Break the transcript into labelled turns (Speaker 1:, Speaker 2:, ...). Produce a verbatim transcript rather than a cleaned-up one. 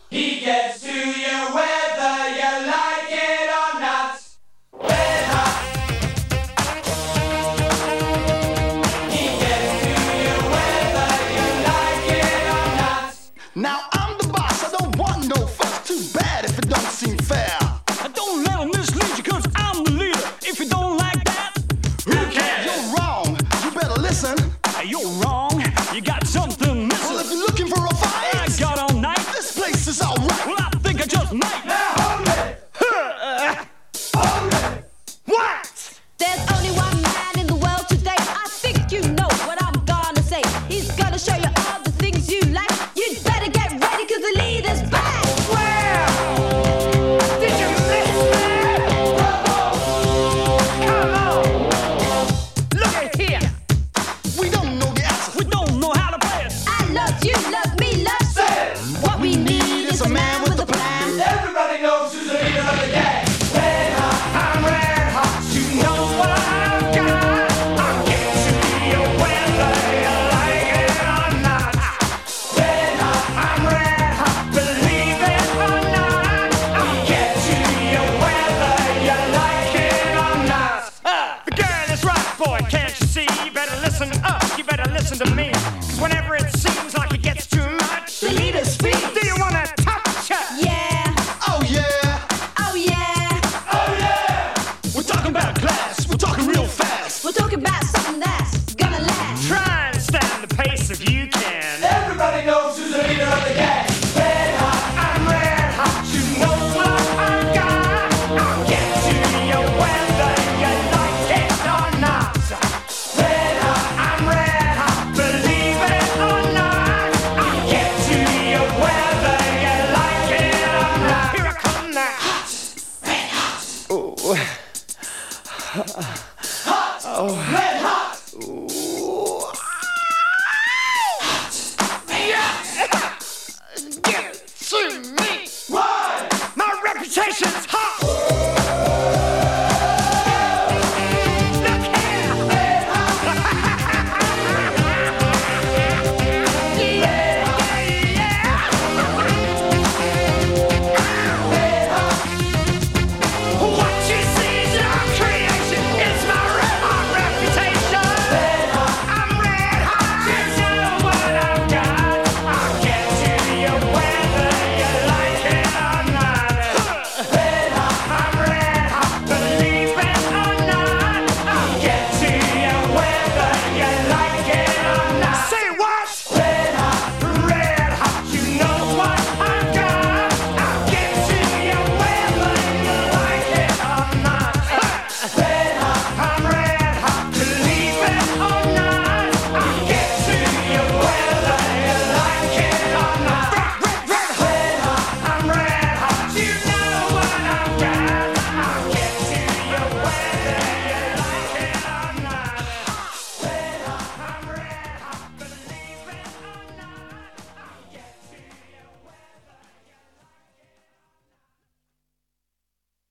Speaker 1: He gets to you whether you like it or not. Red hot. He gets to you whether you like it or not.
Speaker 2: Now I'm the boss, I don't want no fuss. Too bad if it don't